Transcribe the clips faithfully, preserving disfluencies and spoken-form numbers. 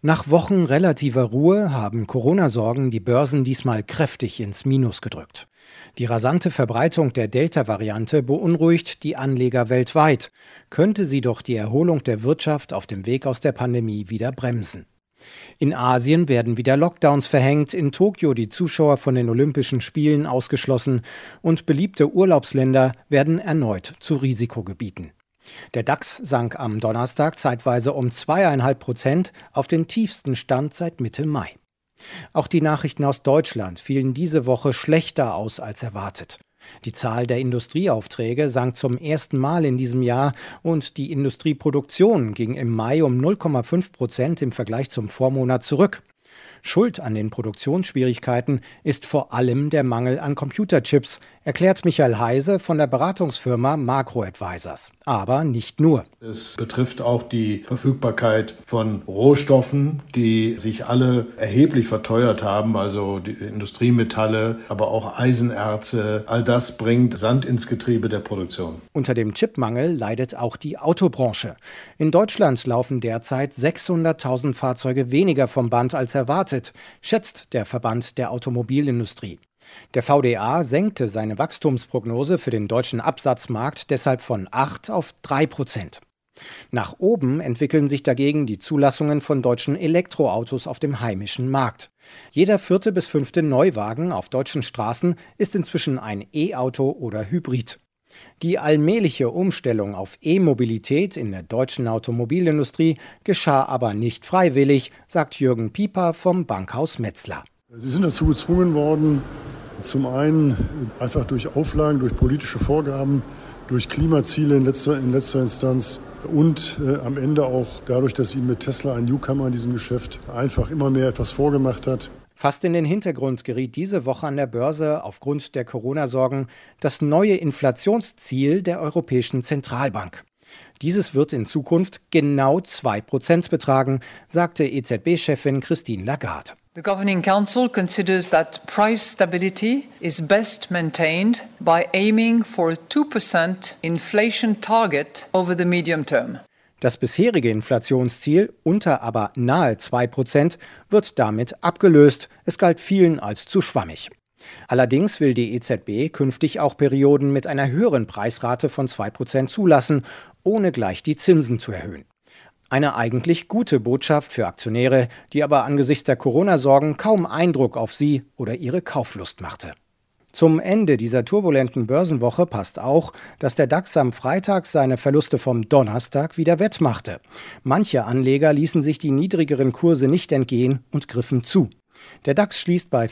Nach Wochen relativer Ruhe haben Corona-Sorgen die Börsen diesmal kräftig ins Minus gedrückt. Die rasante Verbreitung der Delta-Variante beunruhigt die Anleger weltweit, könnte sie doch die Erholung der Wirtschaft auf dem Weg aus der Pandemie wieder bremsen. In Asien werden wieder Lockdowns verhängt, in Tokio die Zuschauer von den Olympischen Spielen ausgeschlossen und beliebte Urlaubsländer werden erneut zu Risikogebieten. Der DAX sank am Donnerstag zeitweise um zwei Komma fünf Prozent auf den tiefsten Stand seit Mitte Mai. Auch die Nachrichten aus Deutschland fielen diese Woche schlechter aus als erwartet. Die Zahl der Industrieaufträge sank zum ersten Mal in diesem Jahr und die Industrieproduktion ging im Mai um null Komma fünf Prozent im Vergleich zum Vormonat zurück. Schuld an den Produktionsschwierigkeiten ist vor allem der Mangel an Computerchips, erklärt Michael Heise von der Beratungsfirma Macro Advisors. Aber nicht nur. Es betrifft auch die Verfügbarkeit von Rohstoffen, die sich alle erheblich verteuert haben, also die Industriemetalle, aber auch Eisenerze. All das bringt Sand ins Getriebe der Produktion. Unter dem Chipmangel leidet auch die Autobranche. In Deutschland laufen derzeit sechshunderttausend Fahrzeuge weniger vom Band als erwartet, schätzt der Verband der Automobilindustrie. Der V D A senkte seine Wachstumsprognose für den deutschen Absatzmarkt deshalb von acht auf drei Prozent. Nach oben entwickeln sich dagegen die Zulassungen von deutschen Elektroautos auf dem heimischen Markt. Jeder vierte bis fünfte Neuwagen auf deutschen Straßen ist inzwischen ein E-Auto oder Hybrid. Die allmähliche Umstellung auf E-Mobilität in der deutschen Automobilindustrie geschah aber nicht freiwillig, sagt Jürgen Pieper vom Bankhaus Metzler. Sie sind dazu gezwungen worden, zum einen einfach durch Auflagen, durch politische Vorgaben, durch Klimaziele in letzter, in letzter Instanz und äh, am Ende auch dadurch, dass ihnen mit Tesla ein Newcomer in diesem Geschäft einfach immer mehr etwas vorgemacht hat. Fast in den Hintergrund geriet diese Woche an der Börse aufgrund der Corona-Sorgen das neue Inflationsziel der Europäischen Zentralbank. Dieses wird in Zukunft genau zwei Prozent betragen, sagte E Z B-Chefin Christine Lagarde. The Governing Council considers that price stability is best maintained by aiming for a two percent inflation target over the medium term. Das bisherige Inflationsziel unter aber nahe zwei Prozent wird damit abgelöst. Es galt vielen als zu schwammig. Allerdings will die E Z B künftig auch Perioden mit einer höheren Preisrate von zwei Prozent zulassen, ohne gleich die Zinsen zu erhöhen. Eine eigentlich gute Botschaft für Aktionäre, die aber angesichts der Corona-Sorgen kaum Eindruck auf sie oder ihre Kauflust machte. Zum Ende dieser turbulenten Börsenwoche passt auch, dass der DAX am Freitag seine Verluste vom Donnerstag wieder wettmachte. Manche Anleger ließen sich die niedrigeren Kurse nicht entgehen und griffen zu. Der DAX schließt bei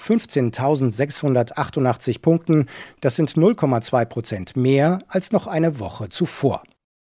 fünfzehntausendsechshundertachtundachtzig Punkten. Das sind null Komma zwei Prozent mehr als noch eine Woche zuvor.